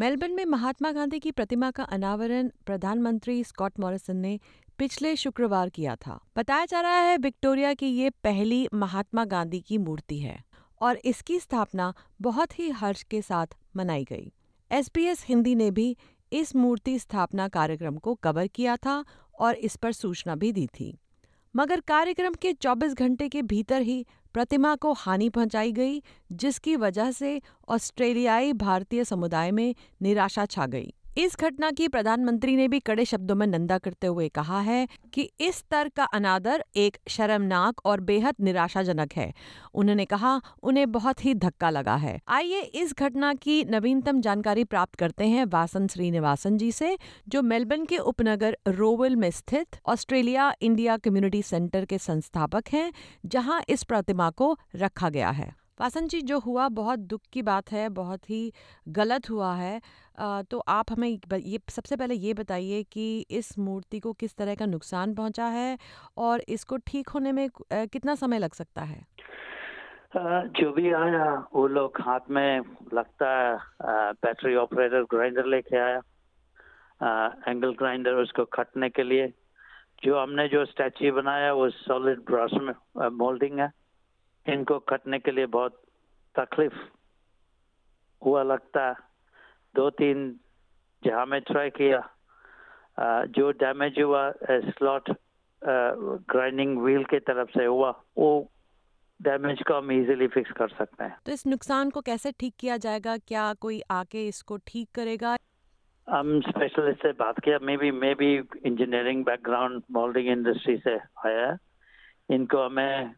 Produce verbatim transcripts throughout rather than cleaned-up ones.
Melbourne में महात्मा गांधी की प्रतिमा का अनावरण प्रधानमंत्री स्कॉट मॉरिसन ने पिछले शुक्रवार किया था। बताया जा रहा है विक्टोरिया की ये पहली महात्मा गांधी की मूर्ति है और इसकी स्थापना बहुत ही हर्ष के साथ मनाई गई। एस बी एस हिंदी ने भी इस मूर्ति स्थापना कार्यक्रम को कवर किया था और इस पर सूचना भी दी थी, मगर कार्यक्रम के चौबीस घंटे के भीतर ही प्रतिमा को हानि पहुंचाई गई, जिसकी वजह से ऑस्ट्रेलियाई भारतीय समुदाय में निराशा छा गई। इस घटना की प्रधानमंत्री ने भी कड़े शब्दों में निंदा करते हुए कहा है कि इस स्तर का अनादर एक शर्मनाक और बेहद निराशाजनक है। उन्होंने कहा उन्हें बहुत ही धक्का लगा है। आइए इस घटना की नवीनतम जानकारी प्राप्त करते हैं वासन श्रीनिवासन जी से, जो मेलबर्न के उपनगर रोवल में स्थित ऑस्ट्रेलिया इंडिया कम्युनिटी सेंटर के संस्थापक हैं, जहां इस प्रतिमा को रखा गया है। वासन जी, जो हुआ बहुत दुख की बात है, बहुत ही गलत हुआ है। आ, तो आप हमें ये सबसे पहले ये बताइए कि इस मूर्ति को किस तरह का नुकसान पहुंचा है और इसको ठीक होने में आ, कितना समय लग सकता है? आ, जो भी आया वो लोग हाथ में लगता है बैटरी ऑपरेटर ग्राइंडर लेके आया, आ, एंगल ग्राइंडर उसको काटने के लिए। जो हमने जो स्टैच्यू बनाया वो सॉलिड ब्रश में मोल्डिंग है। इनको कटने के लिए बहुत तकलीफ हुआ लगता है। दो तीन जहाँ में ट्राई किया, जो डैमेज हुआ स्लॉट ग्राइंडिंग व्हील की तरफ से हुआ, वो डैमेज को हम इजीली फिक्स कर सकते हैं। तो इस नुकसान को कैसे ठीक किया जाएगा? क्या कोई आके इसको ठीक करेगा? हम स्पेशलिस्ट से बात किया, maybe maybe engineering background moulding industry से आया है। इनको हमें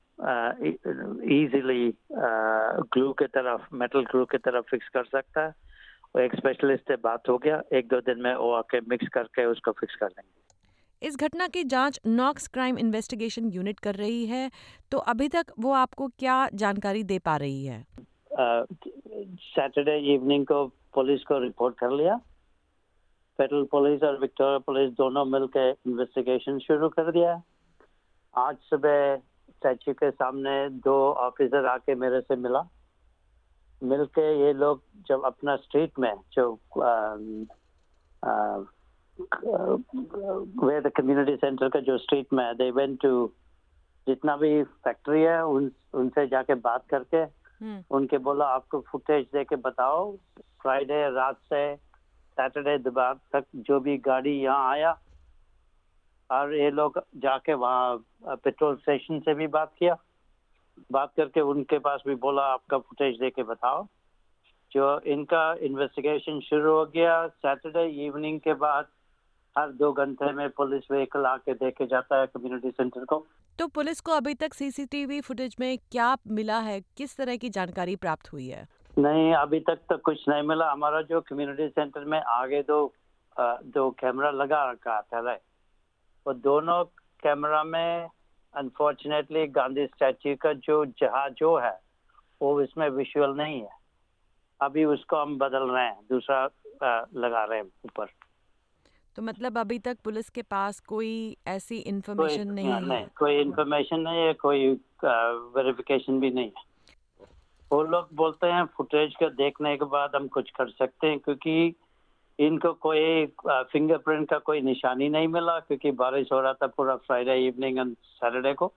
इजीली ग्लू के तरफ, मेटल ग्लू के तरफ फिक्स कर सकता है। और एक स्पेशलिस्ट से बात हो गया, एक दो दिन में वो आके मिक्स करके उसको फिक्स कर देंगे। इस घटना की जांच नॉक्स क्राइम इन्वेस्टिगेशन यूनिट कर रही है, तो अभी तक वो आपको क्या जानकारी दे पा रही है? सैटरडे इवनिंग को पुलिस को रिपोर्ट कर लिया। फेडरल पुलिस और विक्टोरिया पुलिस दोनों मिलकर इन्वेस्टिगेशन शुरू कर दिया। आज सुबह स्टैच्यू के सामने दो ऑफिसर आके मेरे से मिला। मिलके ये लोग जब अपना स्ट्रीट में जो वे द कम्युनिटी सेंटर का जो स्ट्रीट में, दे वेंट टू जितना भी फैक्ट्री है उन उनसे जाके बात करके उनके बोला आपको फुटेज दे के बताओ फ्राइडे रात से सैटरडे दोपहर तक जो भी गाड़ी यहाँ आया। और ये लोग जाके वहाँ पेट्रोल स्टेशन से भी बात किया, बात करके उनके पास भी बोला आपका फुटेज दे के बताओ। जो इनका इन्वेस्टिगेशन शुरू हो गया। सैटरडे इवनिंग के बाद हर दो घंटे में पुलिस व्हीकल आके देके जाता है कम्युनिटी सेंटर को। तो पुलिस को अभी तक सीसीटीवी फुटेज में क्या मिला है? किस तरह की जानकारी प्राप्त हुई है? नहीं, अभी तक तो कुछ नहीं मिला। हमारा जो कम्युनिटी सेंटर में आगे दो दो कैमरा लगा रखा था, वो दोनों कैमरा में अनफॉर्चुनेटली गांधी स्टैच्यू का जो जहाँ जो है वो इसमें विजुअल नहीं है। अभी उसको हम बदल रहे हैं, दूसरा आ, लगा रहे हैं ऊपर। तो मतलब अभी तक पुलिस के पास कोई ऐसी इंफॉर्मेशन नहीं है? नहीं, कोई इंफॉर्मेशन नहीं है, कोई वेरिफिकेशन भी नहीं है। वो लोग बोलते हैं फुटेज को देखने के बाद हम कुछ कर सकते हैं, क्योंकि इनको कोई फिंगरप्रिंट का कोई निशानी नहीं मिला, क्योंकि बारिश हो रहा था पूरा फ्राइडे इवनिंग और सैटरडे को।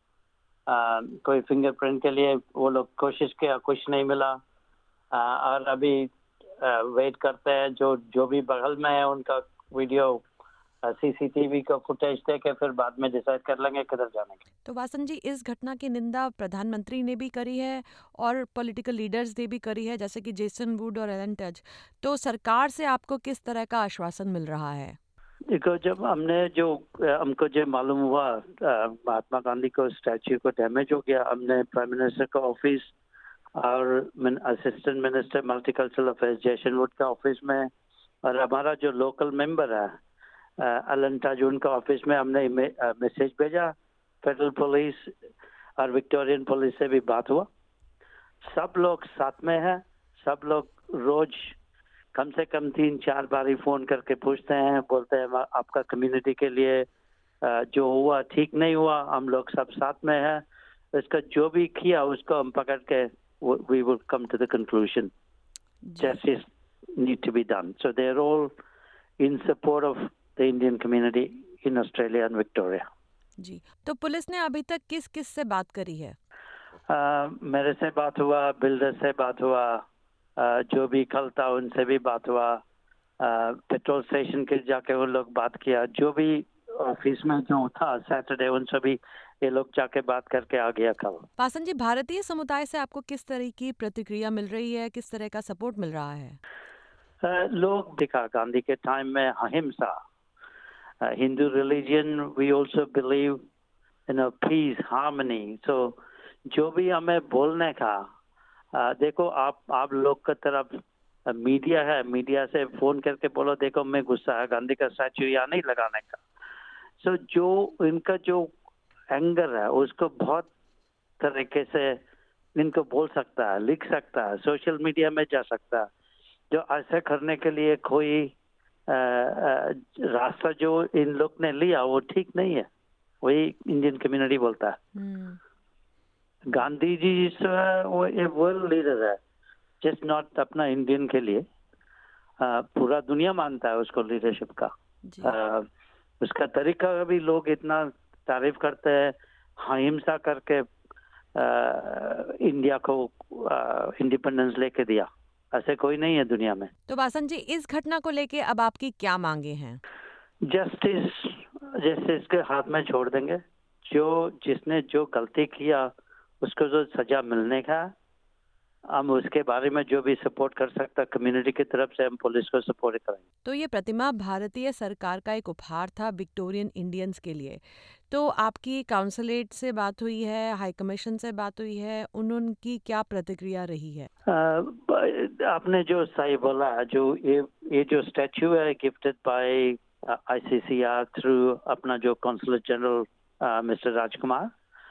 आ, कोई फिंगरप्रिंट के लिए वो लोग कोशिश किया, कुछ नहीं मिला। आ, और अभी आ, वेट करते हैं जो जो भी बगल में है उनका वीडियो सीसीटीवी का फुटेज देके फिर बाद में डिसाइड कर लेंगे किधर जाने के। तो वासन जी, इस घटना की निंदा प्रधानमंत्री ने भी करी है और पॉलिटिकल लीडर्स ने भी करी है, जैसे कि जेसन वुड और एलन टच। तो सरकार से आपको किस तरह का आश्वासन मिल रहा है? देखो, जब हमने जो हमको जो मालूम हुआ महात्मा गांधी को स्टैच्यू को डैमेज हो गया, हमने प्राइम मिनिस्टर का ऑफिस और assistant minister multicultural affairs Jason Wood का ऑफिस में और हमारा जो लोकल मेंबर है एलन टच उनका ऑफिस में हमने मैसेज भेजा। फेडरल पुलिस और विक्टोरियन पुलिस से भी बात हुआ। सब लोग साथ में हैं। सब लोग रोज कम से कम तीन चार बार ही फोन करके पूछते हैं, बोलते हैं आपका कम्युनिटी के लिए जो हुआ ठीक नहीं हुआ, हम लोग सब साथ में हैं। इसका जो भी किया उसको हम पकड़ के we will come to the conclusion. Justice need to be done. So they're all in support of the Indian community in Australia and Victoria. जी, तो पुलिस ने अभी तक किस किस से बात करी है? uh, मेरे से बात हुआ, बिल्डर से बात हुआ, uh, जो भी कल था उनसे भी बात हुआ, पेट्रोल स्टेशन के जाके वो लोग बात किया, जो भी ऑफिस में जो था सैटरडे उनसे भी ये लोग जाके बात करके आ गया कल। पासन जी, भारतीय समुदाय से आपको किस तरह की प्रतिक्रिया मिल रही है, किस तरह का सपोर्ट मिल रहा है? uh, लोग दिखा गांधी के टाइम में ahimsa, Hindu religion, we also believe in peace, harmony. So जो भी हमें बोलने का, uh, देखो आप आप लोग की तरफ मीडिया है, मीडिया से फोन करके बोलो देखो मैं गुस्सा है गांधी का स्टैचू यहाँ नहीं लगाने का। सो so, जो इनका जो एंगर है उसको बहुत तरीके से इनको बोल सकता है, लिख सकता है, सोशल मीडिया में जा सकता है। जो ऐसा करने के लिए कोई रास्ता जो इन लोग ने लिया वो ठीक नहीं है, वही इंडियन कम्युनिटी बोलता है। hmm. गांधी जी वो एक वर्ल्ड लीडर है, जस्ट नॉट अपना इंडियन के लिए, uh, पूरा दुनिया मानता है उसको लीडरशिप का। uh, उसका तरीका भी लोग इतना तारीफ करते हैं, अहिंसा करके uh, इंडिया को इंडिपेंडेंस uh, लेके दिया, ऐसे कोई नहीं है दुनिया में। तो वासन जी, इस घटना को लेके अब आपकी क्या मांगे हैं? जस्टिस जस्टिस के हाथ में छोड़ देंगे, जो जिसने जो गलती किया उसको जो सजा मिलने का, हम उसके बारे में जो भी सपोर्ट कर सकता कम्युनिटी की तरफ से हम पुलिस को सपोर्ट करेंगे। तो ये प्रतिमा भारतीय सरकार का एक उपहार था विक्टोरियन इंडियंस के लिए। तो आपकी काउंसलेट से बात हुई है, हाई कमीशन से बात हुई है, उनकी क्या प्रतिक्रिया रही है? आ, आपने जो सही बोला, जो ये ये जो स्टैचू है गिफ्टेड बाय आईसीसीआर थ्रू अपना जो कौंसलर जनरल मिस्टर राजकुमार,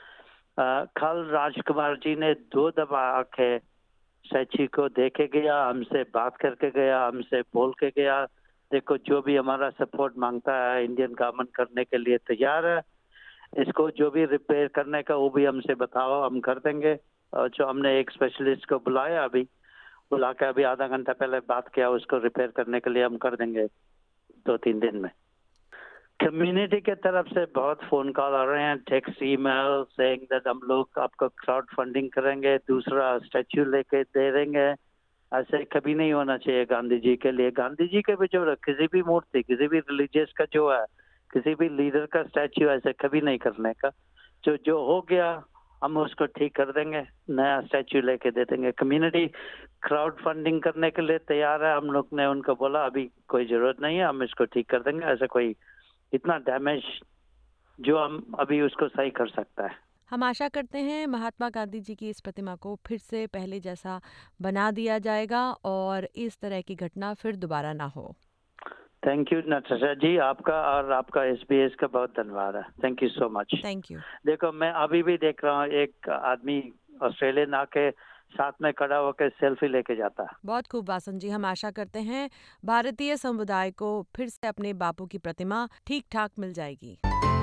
कल राजकुमार जी ने दो दफा आके स्टैचू को देखे गया, हमसे बात करके गया, हमसे बोल के गया देखो जो भी हमारा सपोर्ट मांगता है इंडियन गवर्नमेंट करने के लिए तैयार है, इसको जो भी रिपेयर करने का वो भी हमसे बताओ, हम कर देंगे। और जो हमने एक स्पेशलिस्ट को बुलाया, अभी बुला के अभी आधा घंटा पहले बात किया, उसको रिपेयर करने के लिए हम कर देंगे दो तीन दिन में। कम्युनिटी के तरफ से बहुत फोन कॉल आ रहे हैं, टेक्स्ट ईमेल सेइंग दैट हम लोग आपको क्राउड फंडिंग करेंगे, दूसरा स्टैचू लेके दे देंगे। ऐसे कभी नहीं होना चाहिए गांधी जी के लिए। गांधी जी के भी जो किसी भी मूर्ति, किसी भी रिलीजियस का जो है, किसी भी लीडर का स्टैचू ऐसे कभी नहीं करने का। जो जो हो गया हम उसको ठीक कर देंगे, नया स्टैचू लेके दे देंगे। कम्युनिटी क्राउड फंडिंग करने के लिए तैयार है, हम लोग ने उनको बोला अभी कोई जरूरत नहीं है, हम इसको ठीक कर देंगे। ऐसा कोई इतना डैमेज जो हम अभी उसको सही कर सकता है। हम आशा करते हैं महात्मा गांधी जी की इस प्रतिमा को फिर से पहले जैसा बना दिया जाएगा और इस तरह की घटना फिर दोबारा ना हो। थैंक यू नताशा जी, आपका और आपका एसबीएस का बहुत धन्यवाद है। Thank you so much. Thank you. देखो मैं अभी भी देख रहा हूँ एक आदमी ऑस्ट्रेलियन आके साथ में खड़ा होकर सेल्फी लेके जाता है। बहुत खूब वासन जी, हम आशा करते हैं भारतीय समुदाय को फिर से अपने बापू की प्रतिमा ठीक ठाक मिल जाएगी।